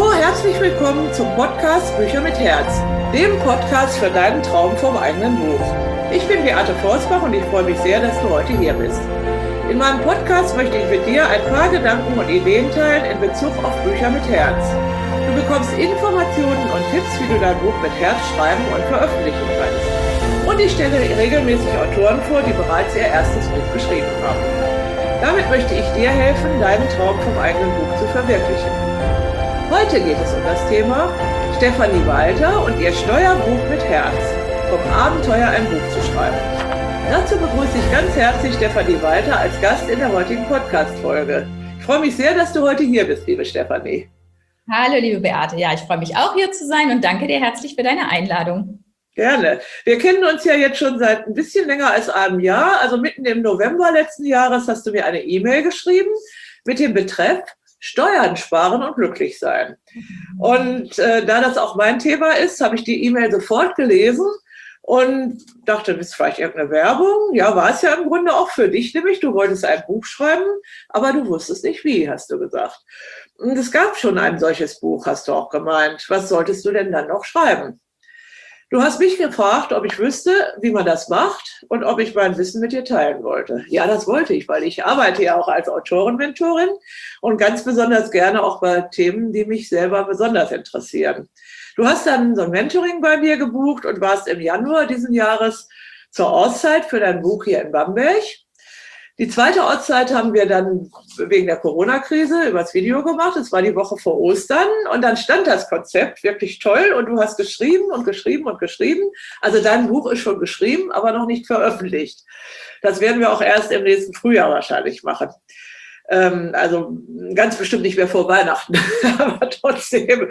Hallo, herzlich willkommen zum Podcast Bücher mit Herz, dem Podcast für deinen Traum vom eigenen Buch. Ich bin Beate Forsbach und ich freue mich sehr, dass du heute hier bist. In meinem Podcast möchte ich mit dir ein paar Gedanken und Ideen teilen in Bezug auf Bücher mit Herz. Du bekommst Informationen und Tipps, wie du dein Buch mit Herz schreiben und veröffentlichen kannst. Und ich stelle regelmäßig Autoren vor, die bereits ihr erstes Buch geschrieben haben. Damit möchte ich dir helfen, deinen Traum vom eigenen Buch zu verwirklichen. Heute geht es um das Thema Stefanie Walter und ihr Steuerbuch mit Herz. Vom Abenteuer ein Buch zu schreiben. Dazu begrüße ich ganz herzlich Stefanie Walter als Gast in der heutigen Podcast-Folge. Ich freue mich sehr, dass du heute hier bist, liebe Stefanie. Hallo, liebe Beate. Ja, ich freue mich auch, hier zu sein und danke dir herzlich für deine Einladung. Gerne. Wir kennen uns ja jetzt schon seit ein bisschen länger als einem Jahr. Also mitten im November letzten Jahres hast du mir eine E-Mail geschrieben mit dem Betreff Steuern sparen und glücklich sein. Und da das auch mein Thema ist, habe ich die E-Mail sofort gelesen und dachte, das ist vielleicht irgendeine Werbung. Ja, war es ja im Grunde auch für dich, nämlich du wolltest ein Buch schreiben, aber du wusstest nicht wie, hast du gesagt. Und es gab schon ein solches Buch, hast du auch gemeint. Was solltest du denn dann noch schreiben? Du hast mich gefragt, ob ich wüsste, wie man das macht und ob ich mein Wissen mit dir teilen wollte. Ja, das wollte ich, weil ich arbeite ja auch als Autorenmentorin und ganz besonders gerne auch bei Themen, die mich selber besonders interessieren. Du hast dann so ein Mentoring bei mir gebucht und warst im Januar diesen Jahres zur Auszeit für dein Buch hier in Bamberg. Die zweite Auszeit haben wir dann wegen der Corona-Krise übers Video gemacht. Es war die Woche vor Ostern und dann stand das Konzept wirklich toll und du hast geschrieben und geschrieben und geschrieben. Also dein Buch ist schon geschrieben, aber noch nicht veröffentlicht. Das werden wir auch erst im nächsten Frühjahr wahrscheinlich machen. Also ganz bestimmt nicht mehr vor Weihnachten, aber trotzdem.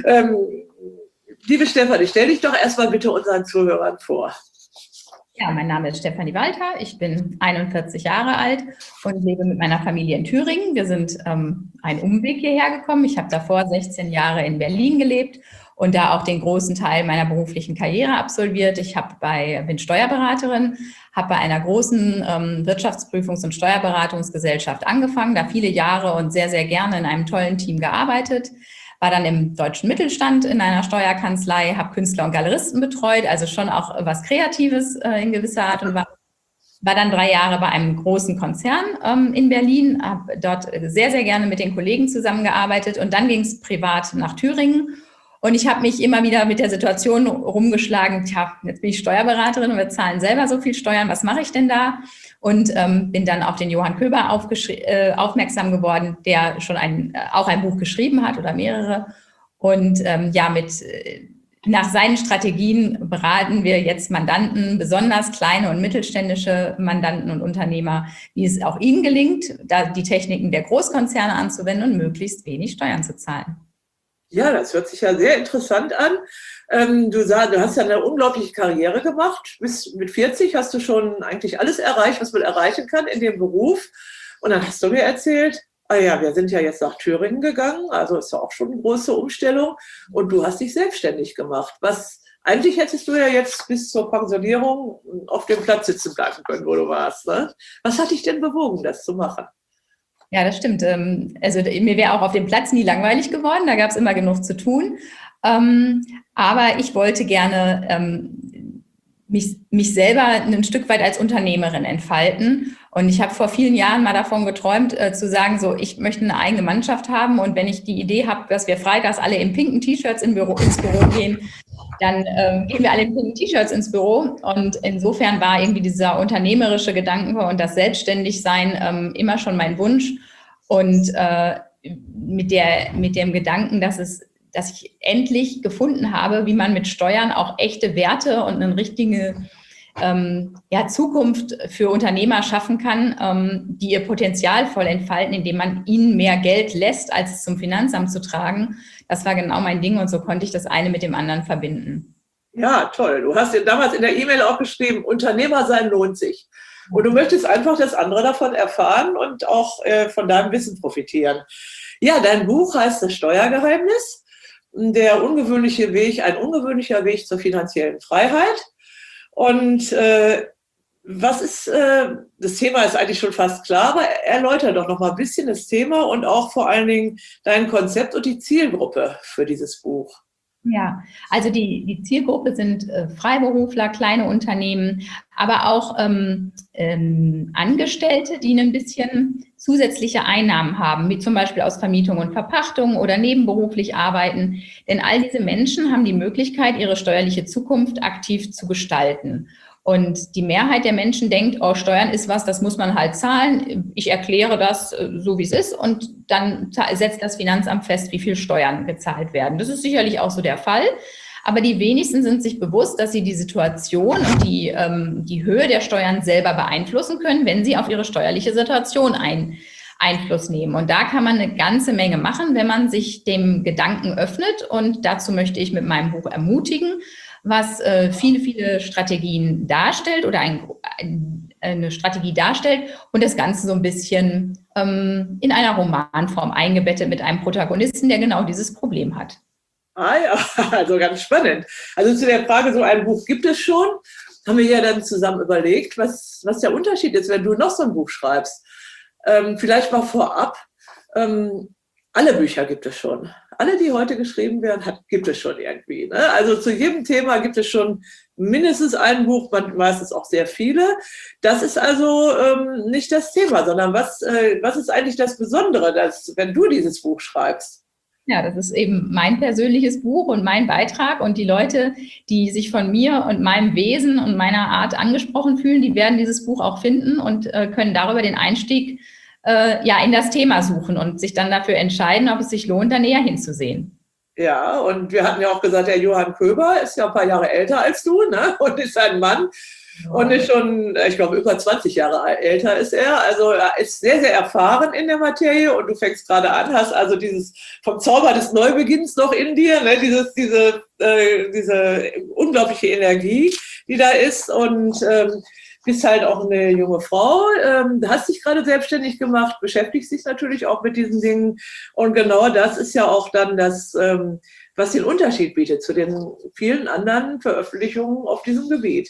Liebe Stefanie, stell dich doch erstmal bitte unseren Zuhörern vor. Ja, mein Name ist Stefanie Walter, ich bin 41 Jahre alt und lebe mit meiner Familie in Thüringen. Wir sind einen Umweg hierher gekommen. Ich habe davor 16 Jahre in Berlin gelebt und da auch den großen Teil meiner beruflichen Karriere absolviert. Ich bin Steuerberaterin, habe bei einer großen Wirtschaftsprüfungs- und Steuerberatungsgesellschaft angefangen, da viele Jahre und sehr, sehr gerne in einem tollen Team gearbeitet. War dann im deutschen Mittelstand in einer Steuerkanzlei, habe Künstler und Galeristen betreut, also schon auch was Kreatives in gewisser Art und Weise. War dann 3 Jahre bei einem großen Konzern in Berlin, habe dort sehr, sehr gerne mit den Kollegen zusammengearbeitet und dann ging es privat nach Thüringen. Und ich habe mich immer wieder mit der Situation rumgeschlagen, tja, jetzt bin ich Steuerberaterin und wir zahlen selber so viel Steuern, was mache ich denn da? Und bin dann auf den Johann Köber aufmerksam geworden, der schon auch ein Buch geschrieben hat oder mehrere. Und nach seinen Strategien beraten wir jetzt Mandanten, besonders kleine und mittelständische Mandanten und Unternehmer, wie es auch ihnen gelingt, da die Techniken der Großkonzerne anzuwenden und möglichst wenig Steuern zu zahlen. Ja, das hört sich ja sehr interessant an. Du hast ja eine unglaubliche Karriere gemacht. Bis mit 40 hast du schon eigentlich alles erreicht, was man erreichen kann in dem Beruf. Und dann hast du mir erzählt, wir sind ja jetzt nach Thüringen gegangen, also ist ja auch schon eine große Umstellung. Und du hast dich selbstständig gemacht. Eigentlich hättest du ja jetzt bis zur Pensionierung auf dem Platz sitzen bleiben können, wo du warst. Ne? Was hat dich denn bewogen, das zu machen? Ja, das stimmt. Also mir wäre auch auf dem Platz nie langweilig geworden, da gab es immer genug zu tun. Aber ich wollte gerne mich selber ein Stück weit als Unternehmerin entfalten. Und ich habe vor vielen Jahren mal davon geträumt, zu sagen, so, ich möchte eine eigene Mannschaft haben. Und wenn ich die Idee habe, dass wir freitags alle in pinken T-Shirts ins Büro gehen, dann gehen wir alle in pinken T-Shirts ins Büro. Und insofern war irgendwie dieser unternehmerische Gedanke und das Selbstständigsein immer schon mein Wunsch. Und mit dem Gedanken, dass ich endlich gefunden habe, wie man mit Steuern auch echte Werte und eine richtige Zukunft für Unternehmer schaffen kann, die ihr Potenzial voll entfalten, indem man ihnen mehr Geld lässt, als es zum Finanzamt zu tragen. Das war genau mein Ding und so konnte ich das eine mit dem anderen verbinden. Ja, toll. Du hast ja damals in der E-Mail auch geschrieben, Unternehmer sein lohnt sich. Und du möchtest einfach, dass andere davon erfahren und auch von deinem Wissen profitieren. Ja, dein Buch heißt Das Steuergeheimnis. Ein ungewöhnlicher Weg zur finanziellen Freiheit. Und Was ist, das Thema ist eigentlich schon fast klar, aber erläutere doch noch mal ein bisschen das Thema und auch vor allen Dingen dein Konzept und die Zielgruppe für dieses Buch. Ja, also die Zielgruppe sind Freiberufler, kleine Unternehmen, aber auch Angestellte, die ein bisschen zusätzliche Einnahmen haben, wie zum Beispiel aus Vermietung und Verpachtung oder nebenberuflich arbeiten. Denn all diese Menschen haben die Möglichkeit, ihre steuerliche Zukunft aktiv zu gestalten. Und die Mehrheit der Menschen denkt, oh, Steuern ist was, das muss man halt zahlen. Ich erkläre das so, wie es ist, und dann setzt das Finanzamt fest, wie viel Steuern gezahlt werden. Das ist sicherlich auch so der Fall. Aber die wenigsten sind sich bewusst, dass sie die Situation und die Höhe der Steuern selber beeinflussen können, wenn sie auf ihre steuerliche Situation Einfluss nehmen. Und da kann man eine ganze Menge machen, wenn man sich dem Gedanken öffnet. Und dazu möchte ich mit meinem Buch ermutigen, was viele, viele Strategien darstellt oder eine Strategie darstellt und das Ganze so ein bisschen in einer Romanform eingebettet mit einem Protagonisten, der genau dieses Problem hat. Ah ja, also ganz spannend. Also zu der Frage, so ein Buch gibt es schon, haben wir ja dann zusammen überlegt, was der Unterschied ist, wenn du noch so ein Buch schreibst. Vielleicht mal vorab, alle Bücher gibt es schon. Alle, die heute geschrieben werden, gibt es schon irgendwie. Ne? Also zu jedem Thema gibt es schon mindestens ein Buch, meistens auch sehr viele. Das ist also nicht das Thema, sondern was ist eigentlich das Besondere, wenn du dieses Buch schreibst? Ja, das ist eben mein persönliches Buch und mein Beitrag, und die Leute, die sich von mir und meinem Wesen und meiner Art angesprochen fühlen, die werden dieses Buch auch finden und können darüber den Einstieg in das Thema suchen und sich dann dafür entscheiden, ob es sich lohnt, da näher hinzusehen. Ja, und wir hatten ja auch gesagt, der Johann Köber ist ja ein paar Jahre älter als du, ne? Und ist ein Mann und ist schon, ich glaube, über 20 Jahre älter ist er. Also er ist sehr, sehr erfahren in der Materie, und du fängst gerade an, hast also dieses vom Zauber des Neubeginns noch in dir, ne? Diese unglaubliche Energie, die da ist, und bist halt auch eine junge Frau, hast dich gerade selbstständig gemacht, beschäftigst dich natürlich auch mit diesen Dingen. Und genau das ist ja auch dann das, was den Unterschied bietet zu den vielen anderen Veröffentlichungen auf diesem Gebiet.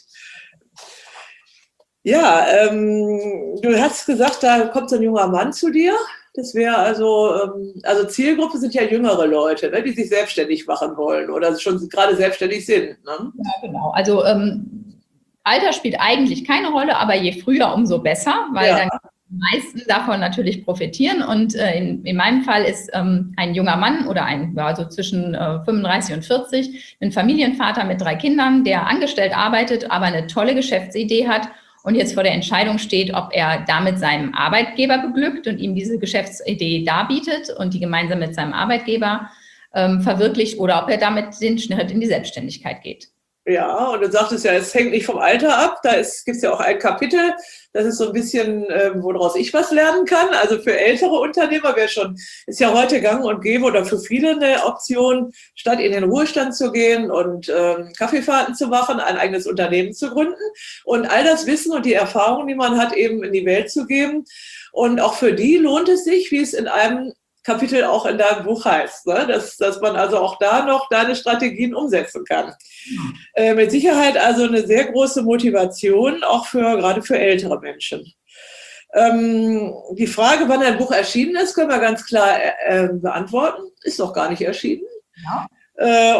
Ja, du hast gesagt, da kommt so ein junger Mann zu dir. Das wäre also Zielgruppe sind ja jüngere Leute, ne, die sich selbstständig machen wollen oder schon gerade selbstständig sind. Ne? Ja, genau. Also Alter spielt eigentlich keine Rolle, aber je früher, umso besser, weil dann die meisten davon natürlich profitieren. Und in meinem Fall ist ein junger Mann oder so zwischen 35 und 40, ein Familienvater mit 3 Kindern, der angestellt arbeitet, aber eine tolle Geschäftsidee hat und jetzt vor der Entscheidung steht, ob er damit seinem Arbeitgeber beglückt und ihm diese Geschäftsidee darbietet und die gemeinsam mit seinem Arbeitgeber verwirklicht, oder ob er damit den Schritt in die Selbstständigkeit geht. Ja, und du sagtest ja, es hängt nicht vom Alter ab. Da gibt es ja auch ein Kapitel, das ist so ein bisschen, woraus ich was lernen kann. Also für ältere Unternehmer ist ja heute gang und gäbe oder für viele eine Option, statt in den Ruhestand zu gehen und Kaffeefahrten zu machen, ein eigenes Unternehmen zu gründen und all das Wissen und die Erfahrung, die man hat, eben in die Welt zu geben. Und auch für die lohnt es sich, wie es in einem Kapitel auch in deinem Buch heißt, ne? Dass man also auch da noch deine Strategien umsetzen kann. Mit Sicherheit also eine sehr große Motivation, auch gerade für ältere Menschen. Die Frage, wann ein Buch erschienen ist, können wir ganz klar beantworten. Ist noch gar nicht erschienen. Ja.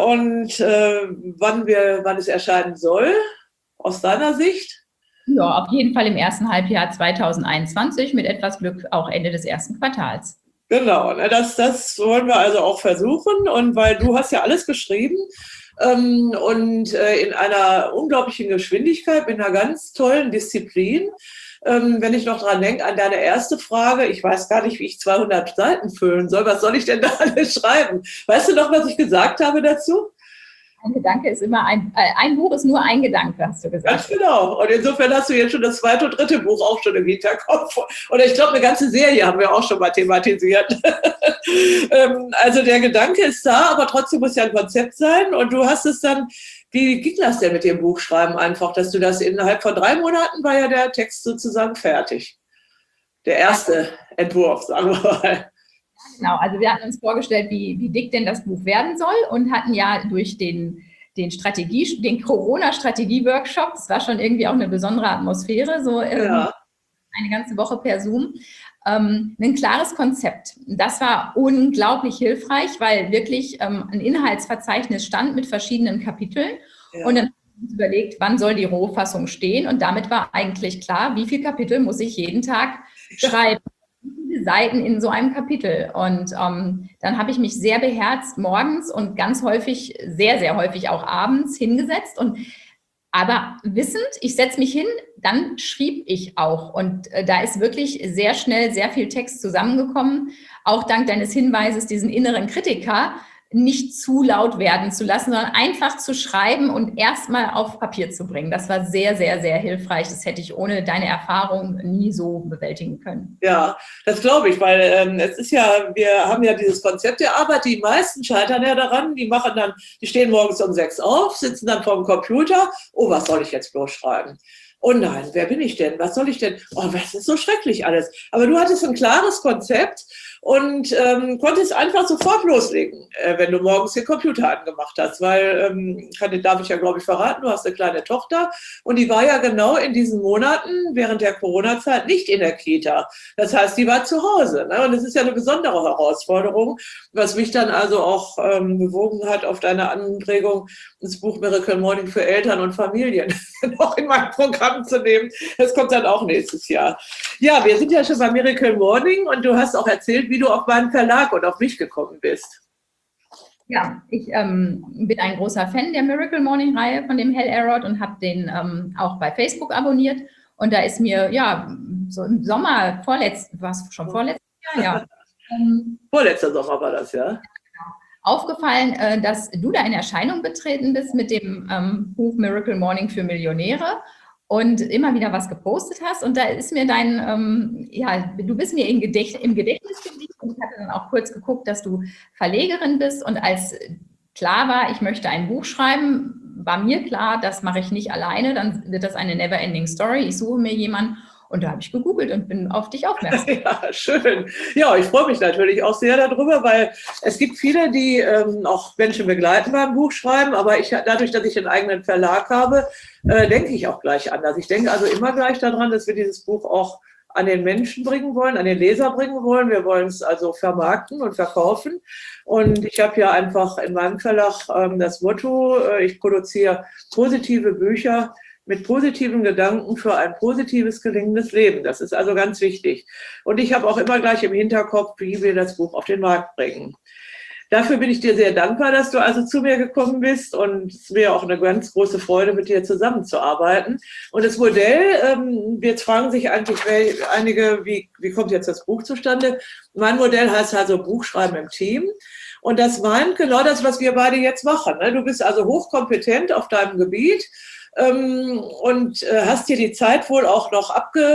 Wann es erscheinen soll, aus deiner Sicht? Ja, auf jeden Fall im ersten Halbjahr 2021, mit etwas Glück auch Ende des ersten Quartals. Genau, das wollen wir also auch versuchen, und weil du hast ja alles geschrieben und in einer unglaublichen Geschwindigkeit, mit einer ganz tollen Disziplin. Wenn ich noch dran denke, an deine erste Frage, ich weiß gar nicht, wie ich 200 Seiten füllen soll, was soll ich denn da alles schreiben? Weißt du noch, was ich gesagt habe dazu? Ein Gedanke ist immer ein Buch ist nur ein Gedanke, hast du gesagt. Ganz genau. Und insofern hast du jetzt schon das 2. und 3. Buch auch schon im Hinterkopf. Oder ich glaube, eine ganze Serie haben wir auch schon mal thematisiert. Also der Gedanke ist da, aber trotzdem muss ja ein Konzept sein. Und du hast es dann, wie ging das denn mit dem Buchschreiben einfach, dass du das innerhalb von 3 Monaten war ja der Text sozusagen fertig. Der erste Entwurf, sagen wir mal. Genau, also wir hatten uns vorgestellt, wie dick denn das Buch werden soll, und hatten ja durch den den Corona-Strategie-Workshop. Das war schon irgendwie auch eine besondere Atmosphäre, so Ja. eine ganze Woche per Zoom. Ein klares Konzept. Das war unglaublich hilfreich, weil wirklich ein Inhaltsverzeichnis stand mit verschiedenen Kapiteln. Ja. Und dann haben wir uns überlegt, wann soll die Rohfassung stehen? Und damit war eigentlich klar, wie viele Kapitel muss ich jeden Tag schreiben. Wie viele Seiten in so einem Kapitel? Und dann habe ich mich sehr beherzt morgens und ganz häufig, sehr, sehr häufig auch abends hingesetzt aber wissend, ich setze mich hin, dann schrieb ich auch. Und da ist wirklich sehr schnell sehr viel Text zusammengekommen. Auch dank deines Hinweises, diesen inneren Kritiker nicht zu laut werden zu lassen, sondern einfach zu schreiben und erstmal auf Papier zu bringen. Das war sehr, sehr, sehr hilfreich. Das hätte ich ohne deine Erfahrung nie so bewältigen können. Ja, das glaube ich, weil es ist ja, wir haben ja dieses Konzept der Arbeit, die meisten scheitern ja daran, die stehen morgens um 6 auf, sitzen dann vor dem Computer, oh, was soll ich jetzt bloß schreiben? Oh nein, wer bin ich denn? Was soll ich denn? Oh, das ist so schrecklich alles. Aber du hattest ein klares Konzept und konntest einfach sofort loslegen, wenn du morgens den Computer angemacht hast, weil, darf ich ja glaube ich verraten, du hast eine kleine Tochter und die war ja genau in diesen Monaten während der Corona-Zeit nicht in der Kita. Das heißt, die war zu Hause, ne? Und das ist ja eine besondere Herausforderung, was mich dann also auch bewogen hat, auf deine Anregung das Buch Miracle Morning für Eltern und Familien noch in mein Programm zu nehmen. Das kommt dann auch nächstes Jahr. Ja, wir sind ja schon bei Miracle Morning und du hast auch erzählt, wie du auf meinen Verlag und auf mich gekommen bist. Ja, ich bin ein großer Fan der Miracle Morning Reihe von dem Hal Elrod und habe den auch bei Facebook abonniert. Und da ist mir, ja, so im Sommer, vorletztes Jahr, ja. Vorletzter Sommer war das, ja. Aufgefallen, dass du da in Erscheinung getreten bist mit dem Buch Miracle Morning für Millionäre und immer wieder was gepostet hast. Und da ist mir du bist mir im Gedächtnis geblieben und ich hatte dann auch kurz geguckt, dass du Verlegerin bist. Und als klar war, ich möchte ein Buch schreiben, war mir klar, das mache ich nicht alleine, dann wird das eine never-ending Story. Ich suche mir jemanden. Und da habe ich gegoogelt und bin auf dich aufmerksam. Ja, schön. Ja, ich freue mich natürlich auch sehr darüber, weil es gibt viele, die auch Menschen begleiten beim Buchschreiben, aber dadurch, dass ich einen eigenen Verlag habe, denke ich auch gleich anders. Ich denke also immer gleich daran, dass wir dieses Buch auch an den Menschen bringen wollen, an den Leser bringen wollen. Wir wollen es also vermarkten und verkaufen. Und ich habe ja einfach in meinem Verlag das Motto, ich produziere positive Bücher mit positiven Gedanken für ein positives, gelingendes Leben. Das ist also ganz wichtig. Und ich habe auch immer gleich im Hinterkopf, wie wir das Buch auf den Markt bringen. Dafür bin ich dir sehr dankbar, dass du also zu mir gekommen bist und es ist mir auch eine ganz große Freude, mit dir zusammenzuarbeiten. Und das Modell, jetzt fragen sich eigentlich einige, wie kommt jetzt das Buch zustande? Mein Modell heißt also Buchschreiben im Team. Und das meint genau das, was wir beide jetzt machen. Du bist also hochkompetent auf deinem Gebiet und hast dir die Zeit wohl auch noch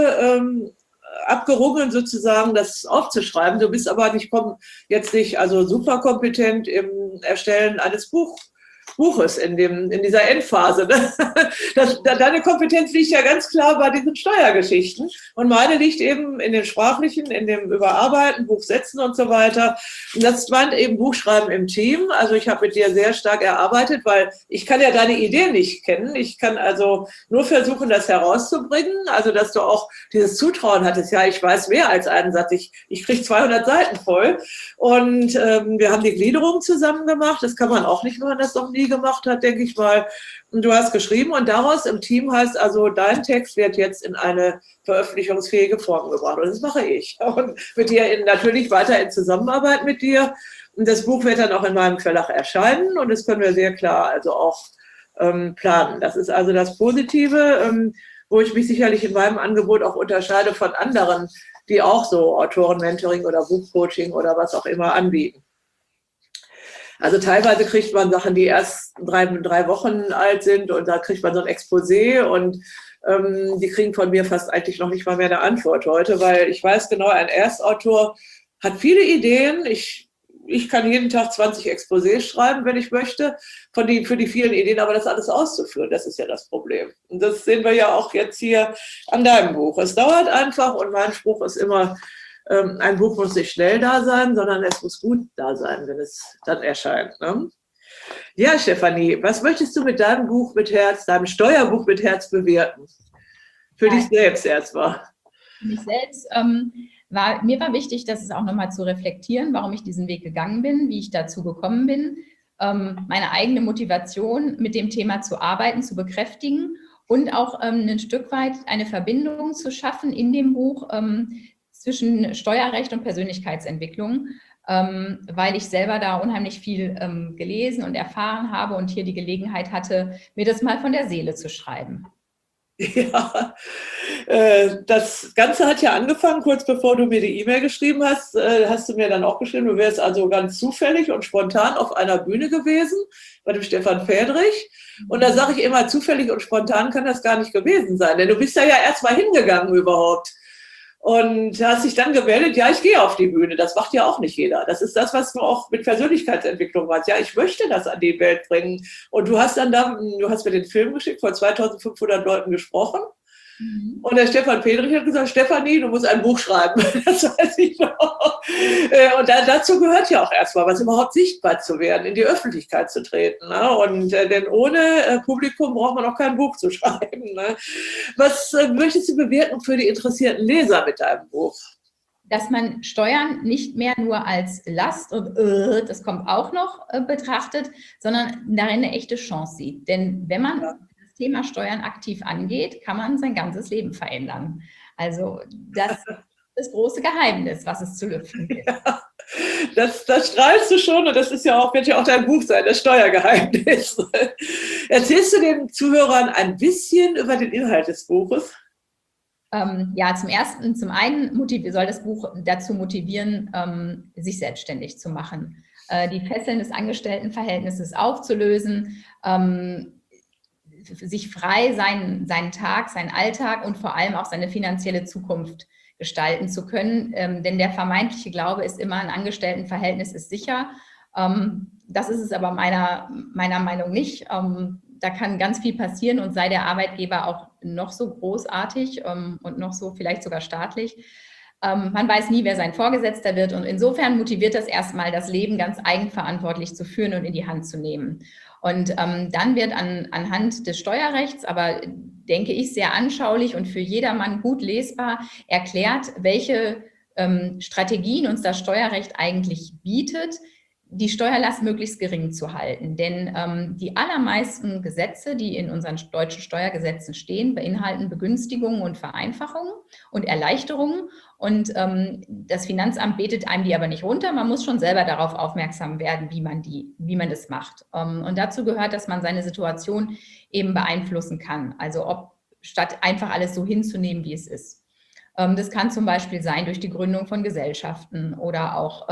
abgerungen, sozusagen das aufzuschreiben. Du bist aber jetzt nicht also super kompetent im Erstellen eines Buches in dieser Endphase. Deine Kompetenz liegt ja ganz klar bei diesen Steuergeschichten und meine liegt eben in den sprachlichen, in dem Überarbeiten, Buchsetzen und so weiter. Und das meint eben Buchschreiben im Team. Also ich habe mit dir sehr stark erarbeitet, weil ich kann ja deine Ideen nicht kennen. Ich kann also nur versuchen, das herauszubringen. Also dass du auch dieses Zutrauen hattest. Ja, ich weiß mehr als einen Satz. Ich kriege 200 Seiten voll. Und wir haben die Gliederung zusammen gemacht. Das kann man auch nicht, wenn man das noch nie gemacht hat, denke ich mal. Und du hast geschrieben und daraus im Team heißt also, dein Text wird jetzt in eine veröffentlichungsfähige Form gebracht. Und das mache ich. Und mit dir natürlich weiter in Zusammenarbeit mit dir. Und das Buch wird dann auch in meinem Verlag erscheinen und das können wir sehr klar also auch planen. Das ist also das Positive, wo ich mich sicherlich in meinem Angebot auch unterscheide von anderen, die auch so Autoren-Mentoring oder Buchcoaching oder was auch immer anbieten. Also teilweise kriegt man Sachen, die erst drei Wochen alt sind und da kriegt man so ein Exposé und die kriegen von mir fast eigentlich noch nicht mal mehr eine Antwort heute, weil ich weiß genau, ein Erstautor hat viele Ideen. Ich kann jeden Tag 20 Exposés schreiben, wenn ich möchte, für die vielen Ideen, aber das alles auszuführen, das ist ja das Problem. Und das sehen wir ja auch jetzt hier an deinem Buch. Es dauert einfach und mein Spruch ist immer, ein Buch muss nicht schnell da sein, sondern es muss gut da sein, wenn es dann erscheint. Ne? Ja, Stefanie, was möchtest du mit deinem Buch mit Herz, deinem Steuerbuch mit Herz bewirken? Für dich selbst erstmal. Für mich selbst mir war wichtig, das ist auch nochmal zu reflektieren, warum ich diesen Weg gegangen bin, wie ich dazu gekommen bin, meine eigene Motivation mit dem Thema zu arbeiten, zu bekräftigen und auch ein Stück weit eine Verbindung zu schaffen in dem Buch zwischen Steuerrecht und Persönlichkeitsentwicklung, weil ich selber da unheimlich viel gelesen und erfahren habe und hier die Gelegenheit hatte, mir das mal von der Seele zu schreiben. Ja, das Ganze hat ja angefangen, kurz bevor du mir die E-Mail geschrieben hast, hast du mir dann auch geschrieben, du wärst also ganz zufällig und spontan auf einer Bühne gewesen, bei dem Stefan Fädrich. Und da sage ich immer, zufällig und spontan kann das gar nicht gewesen sein, denn du bist da ja erst mal hingegangen überhaupt. Und hast dich dann gemeldet, ja, ich gehe auf die Bühne. Das macht ja auch nicht jeder. Das ist das, was du auch mit Persönlichkeitsentwicklung machst. Ja, ich möchte das an die Welt bringen. Und du hast mir den Film geschickt, vor 2500 Leuten gesprochen. Und der Stefan Fädrich hat gesagt, Stefanie, du musst ein Buch schreiben. Das weiß ich noch. Und dazu gehört ja auch erstmal, was überhaupt sichtbar zu werden, in die Öffentlichkeit zu treten. Ne? Und denn ohne Publikum braucht man auch kein Buch zu schreiben. Ne? Was möchtest du bewirken für die interessierten Leser mit deinem Buch? Dass man Steuern nicht mehr nur als Last und das kommt auch noch betrachtet, sondern darin eine echte Chance sieht. Denn wenn man das Thema Steuern aktiv angeht, kann man sein ganzes Leben verändern. Also das ist das große Geheimnis, was es zu lüften gibt. Ja, das strahlst du schon und das ist ja auch, wird ja auch dein Buch sein, das Steuergeheimnis. Erzählst du den Zuhörern ein bisschen über den Inhalt des Buches? Ja, zum einen soll das Buch dazu motivieren, sich selbstständig zu machen, die Fesseln des Angestelltenverhältnisses aufzulösen, sich frei seinen Tag, seinen Alltag und vor allem auch seine finanzielle Zukunft gestalten zu können. Denn der vermeintliche Glaube ist immer, ein Angestelltenverhältnis ist sicher. Das ist es aber meiner Meinung nicht. Da kann ganz viel passieren und sei der Arbeitgeber auch noch so großartig und noch so vielleicht sogar staatlich. Man weiß nie, wer sein Vorgesetzter wird und insofern motiviert das erstmal, das Leben ganz eigenverantwortlich zu führen und in die Hand zu nehmen. Und dann wird anhand des Steuerrechts, aber denke ich sehr anschaulich und für jedermann gut lesbar, erklärt, welche Strategien uns das Steuerrecht eigentlich bietet, die Steuerlast möglichst gering zu halten. Denn die allermeisten Gesetze, die in unseren deutschen Steuergesetzen stehen, beinhalten Begünstigungen und Vereinfachungen und Erleichterungen. Und das Finanzamt betet einem die aber nicht runter. Man muss schon selber darauf aufmerksam werden, wie man das macht. Und dazu gehört, dass man seine Situation eben beeinflussen kann. Also statt einfach alles so hinzunehmen, wie es ist. Das kann zum Beispiel sein durch die Gründung von Gesellschaften oder auch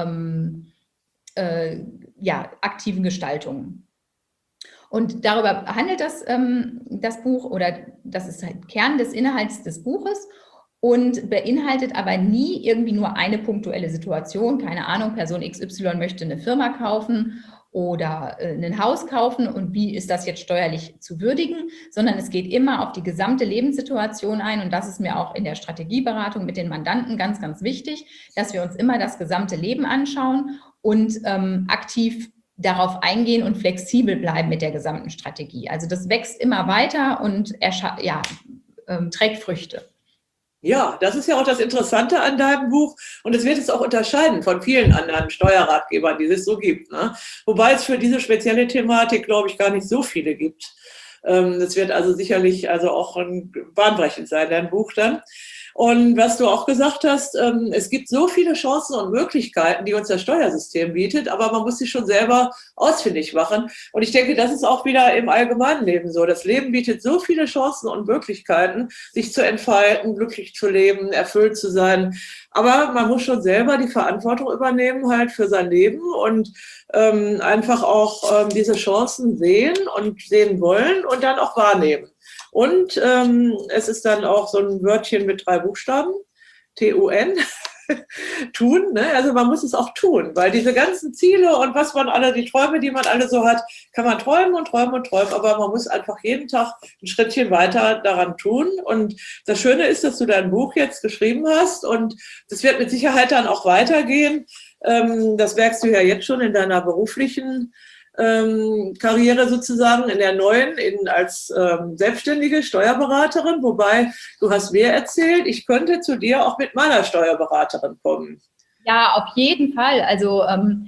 aktiven Gestaltungen. Und darüber handelt das Buch, oder das ist halt Kern des Inhalts des Buches und beinhaltet aber nie irgendwie nur eine punktuelle Situation. Keine Ahnung, Person XY möchte eine Firma kaufen oder ein Haus kaufen und wie ist das jetzt steuerlich zu würdigen, sondern es geht immer auf die gesamte Lebenssituation ein und das ist mir auch in der Strategieberatung mit den Mandanten ganz, ganz wichtig, dass wir uns immer das gesamte Leben anschauen und aktiv darauf eingehen und flexibel bleiben mit der gesamten Strategie. Also das wächst immer weiter und trägt Früchte. Ja, das ist ja auch das Interessante an deinem Buch und es wird es auch unterscheiden von vielen anderen Steuerratgebern, die es so gibt. Ne? Wobei es für diese spezielle Thematik, glaube ich, gar nicht so viele gibt. Es wird also sicherlich auch bahnbrechend sein, dein Buch dann. Und was du auch gesagt hast, es gibt so viele Chancen und Möglichkeiten, die uns das Steuersystem bietet, aber man muss sie schon selber ausfindig machen. Und ich denke, das ist auch wieder im allgemeinen Leben so. Das Leben bietet so viele Chancen und Möglichkeiten, sich zu entfalten, glücklich zu leben, erfüllt zu sein. Aber man muss schon selber die Verantwortung übernehmen halt für sein Leben und einfach auch diese Chancen sehen und sehen wollen und dann auch wahrnehmen. Und es ist dann auch so ein Wörtchen mit 3 Buchstaben, TUN, tun. Ne? Also man muss es auch tun, weil diese ganzen Ziele und die Träume, die man alle so hat, kann man träumen und träumen und träumen, aber man muss einfach jeden Tag ein Schrittchen weiter daran tun. Und das Schöne ist, dass du dein Buch jetzt geschrieben hast und das wird mit Sicherheit dann auch weitergehen. Das merkst du ja jetzt schon in deiner beruflichen Karriere sozusagen in der neuen, als selbstständige Steuerberaterin, wobei du hast mir erzählt, ich könnte zu dir auch mit meiner Steuerberaterin kommen. Ja, auf jeden Fall. Also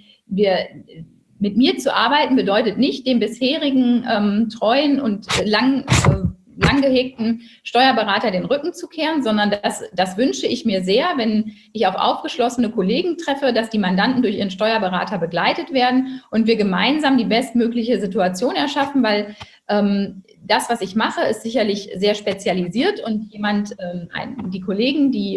mit mir zu arbeiten bedeutet nicht, dem bisherigen treuen und lang gehegten Steuerberater den Rücken zu kehren, sondern das wünsche ich mir sehr, wenn ich auf aufgeschlossene Kollegen treffe, dass die Mandanten durch ihren Steuerberater begleitet werden und wir gemeinsam die bestmögliche Situation erschaffen, weil das, was ich mache, ist sicherlich sehr spezialisiert und die Kollegen, die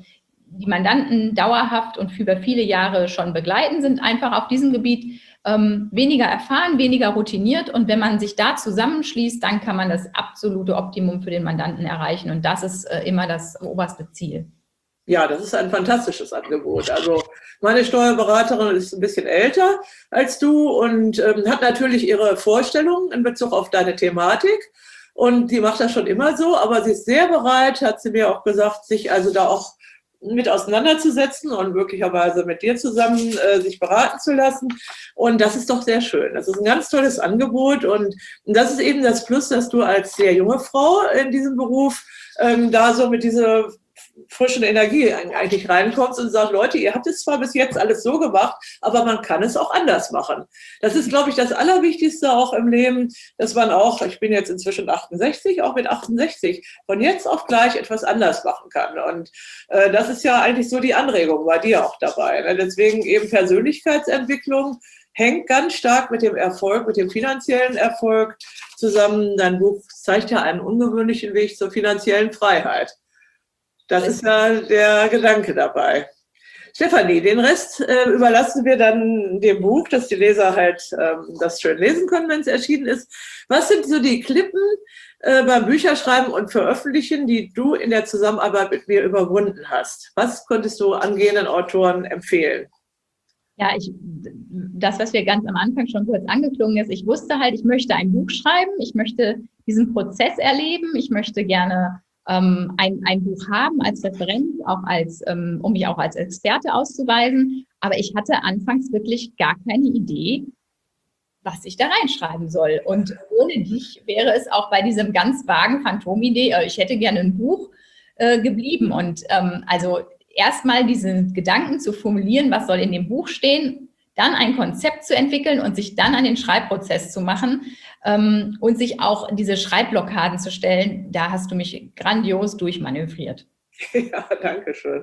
Mandanten dauerhaft und über viele Jahre schon begleiten, sind einfach auf diesem Gebiet weniger erfahren, weniger routiniert. Und wenn man sich da zusammenschließt, dann kann man das absolute Optimum für den Mandanten erreichen. Und das ist immer das oberste Ziel. Ja, das ist ein fantastisches Angebot. Also meine Steuerberaterin ist ein bisschen älter als du und hat natürlich ihre Vorstellungen in Bezug auf deine Thematik. Und die macht das schon immer so, aber sie ist sehr bereit, hat sie mir auch gesagt, sich also da auch mit auseinanderzusetzen und möglicherweise mit dir zusammen sich beraten zu lassen. Und das ist doch sehr schön. Das ist ein ganz tolles Angebot. Und das ist eben das Plus, dass du als sehr junge Frau in diesem Beruf da so mit dieser frischen Energie eigentlich reinkommst und sagst, Leute, ihr habt es zwar bis jetzt alles so gemacht, aber man kann es auch anders machen. Das ist, glaube ich, das Allerwichtigste auch im Leben, dass man auch, ich bin jetzt inzwischen 68, auch mit 68 von jetzt auf gleich etwas anders machen kann. Und das ist ja eigentlich so die Anregung bei dir auch dabei. Ne? Deswegen eben Persönlichkeitsentwicklung hängt ganz stark mit dem Erfolg, mit dem finanziellen Erfolg zusammen. Dein Buch zeigt ja einen ungewöhnlichen Weg zur finanziellen Freiheit. Das ist ja der Gedanke dabei. Stefanie, den Rest überlassen wir dann dem Buch, dass die Leser halt das schön lesen können, wenn es erschienen ist. Was sind so die Klippen beim Bücherschreiben und Veröffentlichen, die du in der Zusammenarbeit mit mir überwunden hast? Was könntest du angehenden Autoren empfehlen? Ja, das, was wir ganz am Anfang schon kurz angeklungen ist, ich wusste halt, ich möchte ein Buch schreiben, ich möchte diesen Prozess erleben, ich möchte gerne ein Buch haben als Referenz, auch um mich auch als Experte auszuweisen. Aber ich hatte anfangs wirklich gar keine Idee, was ich da reinschreiben soll. Und ohne dich wäre es auch bei diesem ganz vagen Phantomidee, ich hätte gerne ein Buch geblieben. Und also erstmal diesen Gedanken zu formulieren, was soll in dem Buch stehen, dann ein Konzept zu entwickeln und sich dann an den Schreibprozess zu machen und sich auch diese Schreibblockaden zu stellen, da hast du mich grandios durchmanövriert. Ja, danke schön.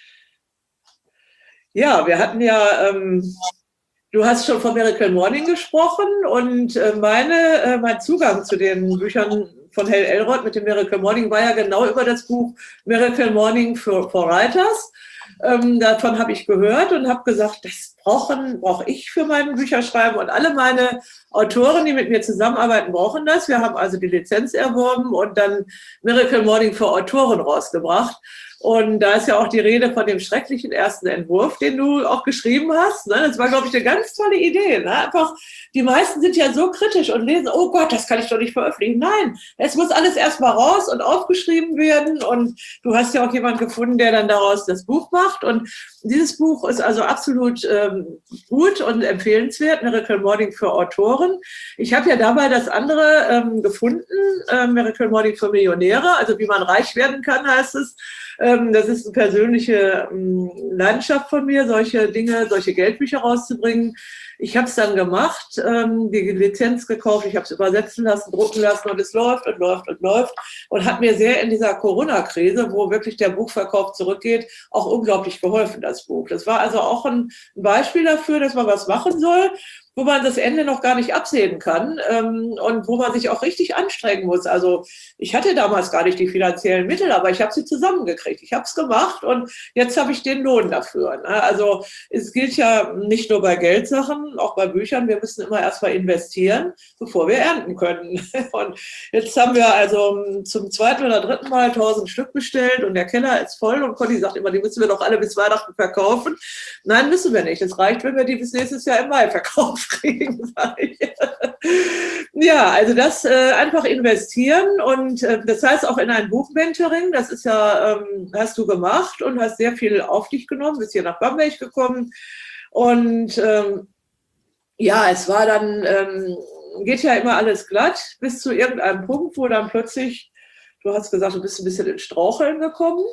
Ja, wir hatten ja, du hast schon von Miracle Morning gesprochen und mein Zugang zu den Büchern von Hal Elrod mit dem Miracle Morning war ja genau über das Buch Miracle Morning for Writers. Davon habe ich gehört und habe gesagt, das brauche ich für mein Bücherschreiben und alle meine Autoren, die mit mir zusammenarbeiten, brauchen das. Wir haben also die Lizenz erworben und dann Miracle Morning für Autoren rausgebracht. Und da ist ja auch die Rede von dem schrecklichen ersten Entwurf, den du auch geschrieben hast. Das war, glaube ich, eine ganz tolle Idee. Einfach, die meisten sind ja so kritisch und lesen, oh Gott, das kann ich doch nicht veröffentlichen. Nein, es muss alles erstmal raus und aufgeschrieben werden. Und du hast ja auch jemanden gefunden, der dann daraus das Buch macht. Und dieses Buch ist also absolut gut und empfehlenswert, Miracle Morning für Autoren. Ich habe ja dabei das andere gefunden, Miracle Morning für Millionäre, also wie man reich werden kann, heißt es. Das ist eine persönliche Leidenschaft von mir, solche Dinge, solche Geldbücher rauszubringen. Ich habe es dann gemacht, die Lizenz gekauft, ich habe es übersetzen lassen, drucken lassen und es läuft und läuft und läuft und hat mir sehr in dieser Corona-Krise, wo wirklich der Buchverkauf zurückgeht, auch unglaublich geholfen, das Buch. Das war also auch ein Beispiel dafür, dass man was machen soll, wo man das Ende noch gar nicht absehen kann und wo man sich auch richtig anstrengen muss. Also ich hatte damals gar nicht die finanziellen Mittel, aber ich habe sie zusammengekriegt. Ich habe es gemacht und jetzt habe ich den Lohn dafür. Ne? Also es gilt ja nicht nur bei Geldsachen, auch bei Büchern. Wir müssen immer erstmal investieren, bevor wir ernten können. Und jetzt haben wir also zum zweiten oder dritten Mal 1000 Stück bestellt und der Keller ist voll und Conny sagt immer, die müssen wir doch alle bis Weihnachten verkaufen. Nein, müssen wir nicht. Es reicht, wenn wir die bis nächstes Jahr im Mai verkaufen. Kriegen, ja, also das einfach investieren und das heißt auch in ein Buchmentoring, das ist ja, hast du gemacht und hast sehr viel auf dich genommen, bist hier nach Bamberg gekommen und ja, es war dann, geht ja immer alles glatt, bis zu irgendeinem Punkt, wo dann plötzlich, du hast gesagt, du bist ein bisschen ins Straucheln gekommen.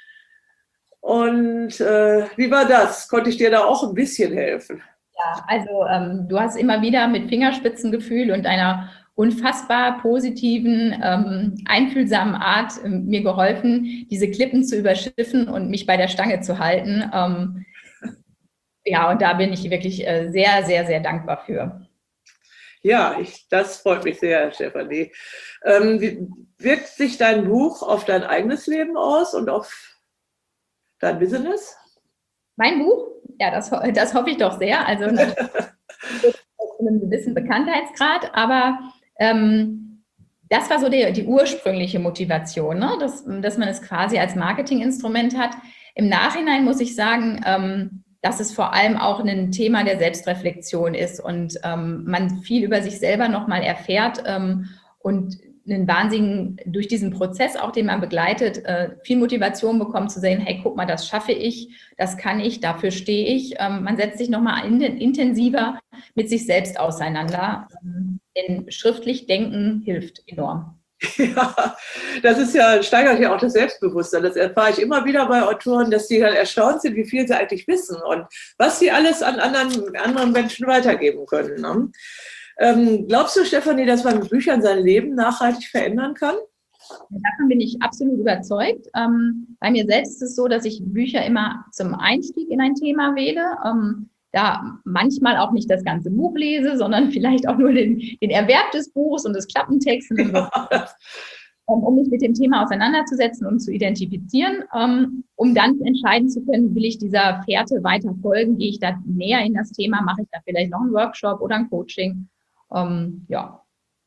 Und wie war das? Konnte ich dir da auch ein bisschen helfen? Ja, also du hast immer wieder mit Fingerspitzengefühl und einer unfassbar positiven, einfühlsamen Art mir geholfen, diese Klippen zu überschiffen und mich bei der Stange zu halten. Ja, und da bin ich wirklich sehr, sehr, sehr dankbar für. Ja, das freut mich sehr, Stefanie. Wie wirkt sich dein Buch auf dein eigenes Leben aus und auf dein Business? Mein Buch? Ja, das hoffe ich doch sehr. Also natürlich zu einem gewissen Bekanntheitsgrad, aber das war so die ursprüngliche Motivation, ne? Dass man es quasi als Marketinginstrument hat. Im Nachhinein muss ich sagen, dass es vor allem auch ein Thema der Selbstreflexion ist und man viel über sich selber nochmal erfährt und einen wahnsinnigen, durch diesen Prozess auch, den man begleitet, viel Motivation bekommt zu sehen, hey, guck mal, das schaffe ich, das kann ich, dafür stehe ich. Man setzt sich nochmal intensiver mit sich selbst auseinander. Denn schriftlich denken hilft enorm. Ja, das ist ja, steigert ja auch das Selbstbewusstsein. Das erfahre ich immer wieder bei Autoren, dass die dann erstaunt sind, wie viel sie eigentlich wissen und was sie alles an anderen Menschen weitergeben können. Ne? Glaubst du, Stefanie, dass man mit Büchern sein Leben nachhaltig verändern kann? Davon bin ich absolut überzeugt. Bei mir selbst ist es so, dass ich Bücher immer zum Einstieg in ein Thema wähle. Da manchmal auch nicht das ganze Buch lese, sondern vielleicht auch nur den Erwerb des Buchs und des Klappentext, um mich mit dem Thema auseinanderzusetzen und zu identifizieren, um dann entscheiden zu können, will ich dieser Fährte weiter folgen, gehe ich da näher in das Thema, mache ich da vielleicht noch einen Workshop oder ein Coaching. Ja.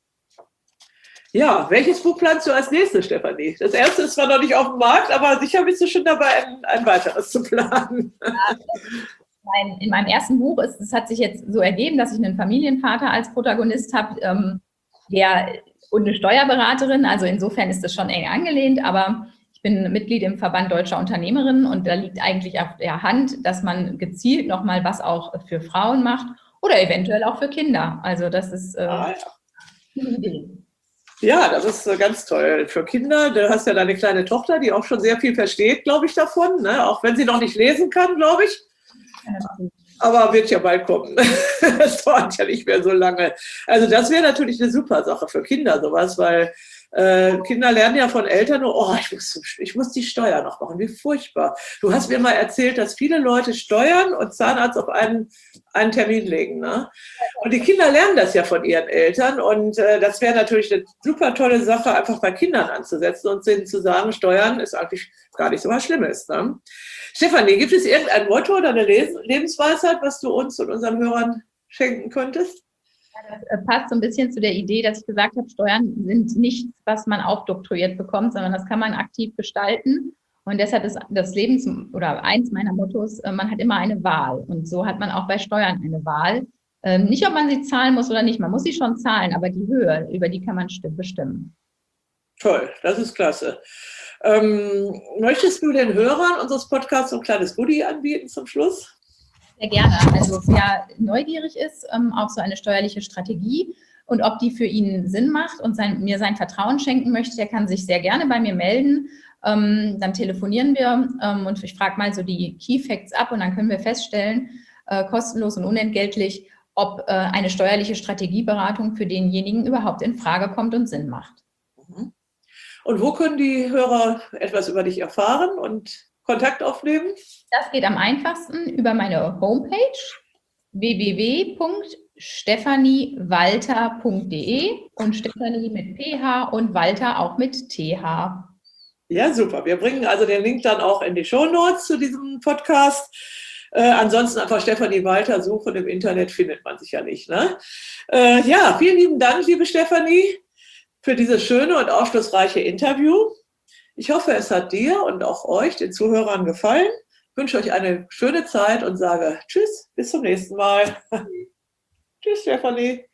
Ja, welches Buch planst du als nächstes, Stefanie? Das erste ist zwar noch nicht auf dem Markt, aber sicher bist du schon dabei, ein weiteres zu planen. In meinem ersten Buch, es hat sich jetzt so ergeben, dass ich einen Familienvater als Protagonist habe, und eine Steuerberaterin, also insofern ist das schon eng angelehnt, aber ich bin Mitglied im Verband Deutscher Unternehmerinnen und da liegt eigentlich auf der Hand, dass man gezielt nochmal was auch für Frauen macht oder eventuell auch für Kinder. Also das ist eine Idee. Ja, das ist ganz toll. Für Kinder, du hast ja deine kleine Tochter, die auch schon sehr viel versteht, glaube ich, davon, ne? Auch wenn sie noch nicht lesen kann, glaube ich. Aber wird ja bald kommen. Das dauert ja nicht mehr so lange. Also das wäre natürlich eine super Sache für Kinder, sowas, weil Kinder lernen ja von Eltern nur, oh, ich muss die Steuer noch machen, wie furchtbar. Du hast mir mal erzählt, dass viele Leute Steuern und Zahnarzt auf einen Termin legen. Ne? Und die Kinder lernen das ja von ihren Eltern und das wäre natürlich eine super tolle Sache, einfach bei Kindern anzusetzen und denen zu sagen, Steuern ist eigentlich gar nicht so was Schlimmes. Ne? Stefanie, gibt es irgendein Motto oder eine Lebensweisheit, was du uns und unseren Hörern schenken könntest? Das passt so ein bisschen zu der Idee, dass ich gesagt habe, Steuern sind nichts, was man aufdoktroyiert bekommt, sondern das kann man aktiv gestalten. Und deshalb ist das Lebens- oder eins meiner Mottos, man hat immer eine Wahl. Und so hat man auch bei Steuern eine Wahl. Nicht, ob man sie zahlen muss oder nicht, man muss sie schon zahlen, aber die Höhe, über die kann man bestimmen. Toll, das ist klasse. Möchtest du den Hörern unseres Podcasts so ein kleines Goodie anbieten zum Schluss? Sehr gerne. Also wer neugierig ist auf so eine steuerliche Strategie und ob die für ihn Sinn macht und mir sein Vertrauen schenken möchte, der kann sich sehr gerne bei mir melden. Dann telefonieren wir und ich frage mal so die Key Facts ab und dann können wir feststellen, kostenlos und unentgeltlich, ob eine steuerliche Strategieberatung für denjenigen überhaupt in Frage kommt und Sinn macht. Und wo können die Hörer etwas über dich erfahren und Kontakt aufnehmen? Das geht am einfachsten über meine Homepage www.stephaniewalter.de und Stephanie mit PH und Walter auch mit TH. Ja, super. Wir bringen also den Link dann auch in die Shownotes zu diesem Podcast. Ansonsten einfach Stefanie Walter suchen im Internet, findet man sich ja nicht. Ne? Ja, vielen lieben Dank, liebe Stefanie, für dieses schöne und aufschlussreiche Interview. Ich hoffe, es hat dir und auch euch, den Zuhörern, gefallen. Ich wünsche euch eine schöne Zeit und sage Tschüss, bis zum nächsten Mal. Tschüss, Stefanie.